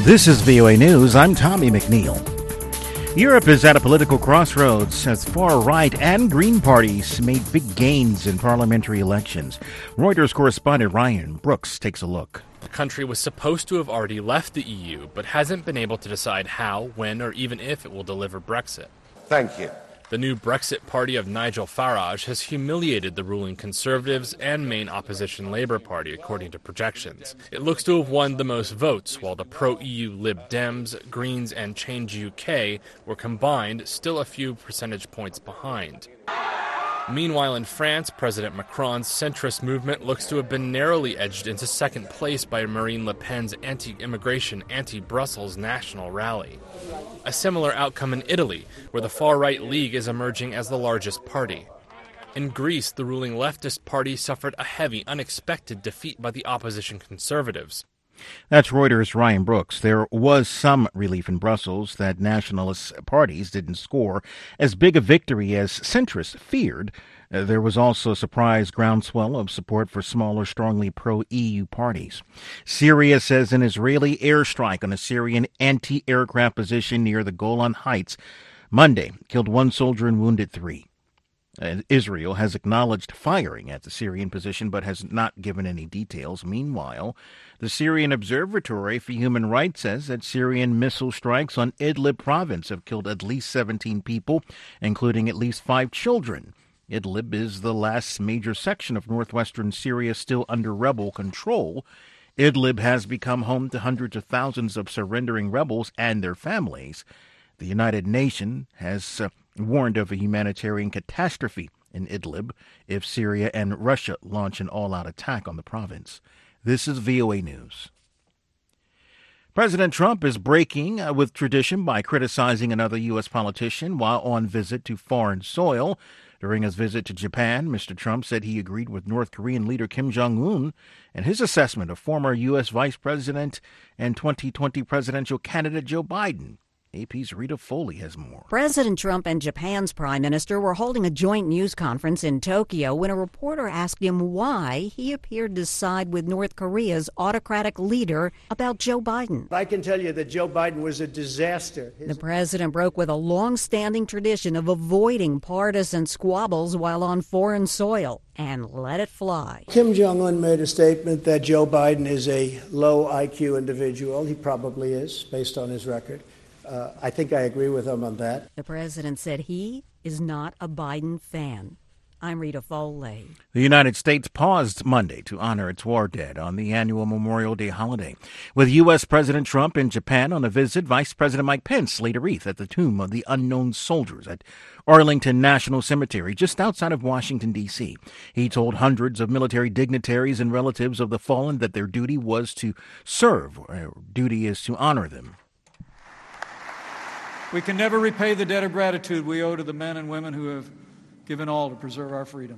This is VOA News. I'm Tommy McNeil. Europe is at a political crossroads as far-right and Green parties made big gains in parliamentary elections. Reuters correspondent Ryan Brooks takes a look. The country was supposed to have already left the EU, but hasn't been able to decide how, when, or even if it will deliver Brexit. Thank you. The new Brexit party of Nigel Farage has humiliated the ruling Conservatives and main opposition Labour Party, according to projections. It looks to have won the most votes, while the pro-EU Lib Dems, Greens, and Change UK were combined still a few percentage points behind. Meanwhile, in France, President Macron's centrist movement looks to have been narrowly edged into second place by Marine Le Pen's anti-immigration, anti-Brussels national rally. A similar outcome in Italy, where the far-right League is emerging as the largest party. In Greece, the ruling leftist party suffered a heavy, unexpected defeat by the opposition Conservatives. That's Reuters' Ryan Brooks. There was some relief in Brussels that nationalist parties didn't score as big a victory as centrists feared. There was also a surprise groundswell of support for smaller, strongly pro-EU parties. Syria says an Israeli airstrike on a Syrian anti-aircraft position near the Golan Heights Monday killed one soldier and wounded three. Israel has acknowledged firing at the Syrian position but has not given any details. Meanwhile, the Syrian Observatory for Human Rights says that Syrian missile strikes on Idlib province have killed at least 17 people, including at least 5 children. Idlib is the last major section of northwestern Syria still under rebel control. Idlib has become home to hundreds of thousands of surrendering rebels and their families. The United Nations has warned of a humanitarian catastrophe in Idlib if Syria and Russia launch an all-out attack on the province. This is VOA News. President Trump is breaking with tradition by criticizing another U.S. politician while on visit to foreign soil. During his visit to Japan, Mr. Trump said he agreed with North Korean leader Kim Jong-un and his assessment of former U.S. Vice President and 2020 presidential candidate Joe Biden. AP's Rita Foley has more. President Trump and Japan's prime minister were holding a joint news conference in Tokyo when a reporter asked him why he appeared to side with North Korea's autocratic leader about Joe Biden. I can tell you that Joe Biden was a disaster. The president broke with a long-standing tradition of avoiding partisan squabbles while on foreign soil and let it fly. Kim Jong-un made a statement that Joe Biden is a low IQ individual. He probably is, based on his record. I think I agree with him on that. The president said he is not a Biden fan. I'm Rita Foley. The United States paused Monday to honor its war dead on the annual Memorial Day holiday. With U.S. President Trump in Japan on a visit, Vice President Mike Pence laid a wreath at the tomb of the unknown soldiers at Arlington National Cemetery just outside of Washington, D.C. He told hundreds of military dignitaries and relatives of the fallen that their duty was to serve, or duty is to honor them. We can never repay the debt of gratitude we owe to the men and women who have given all to preserve our freedom.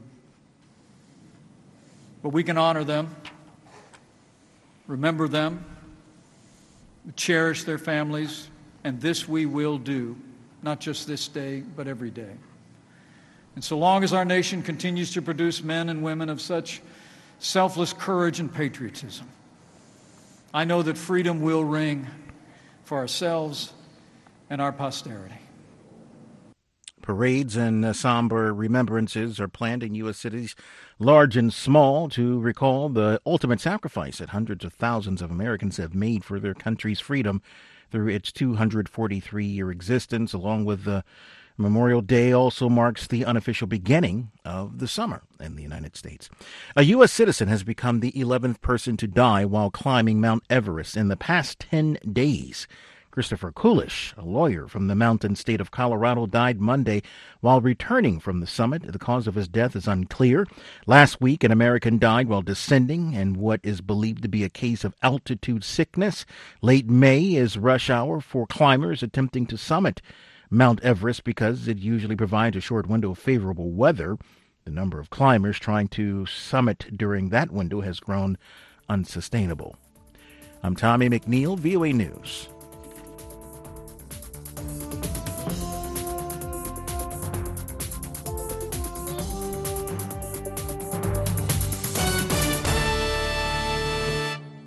But we can honor them, remember them, cherish their families, and this we will do, not just this day, but every day. And so long as our nation continues to produce men and women of such selfless courage and patriotism, I know that freedom will ring for ourselves and our posterity. Parades and somber remembrances are planned in U.S. cities large and small to recall the ultimate sacrifice that hundreds of thousands of Americans have made for their country's freedom through its 243-year existence. Along with the Memorial Day also marks the unofficial beginning of the summer in the United States. A U.S. citizen has become the 11th person to die while climbing Mount Everest in the past 10 days. Christopher Coolish, a lawyer from the mountain state of Colorado, died Monday while returning from the summit. The cause of his death is unclear. Last week, an American died while descending in what is believed to be a case of altitude sickness. Late May is rush hour for climbers attempting to summit Mount Everest because it usually provides a short window of favorable weather. The number of climbers trying to summit during that window has grown unsustainable. I'm Tommy McNeil, VOA News.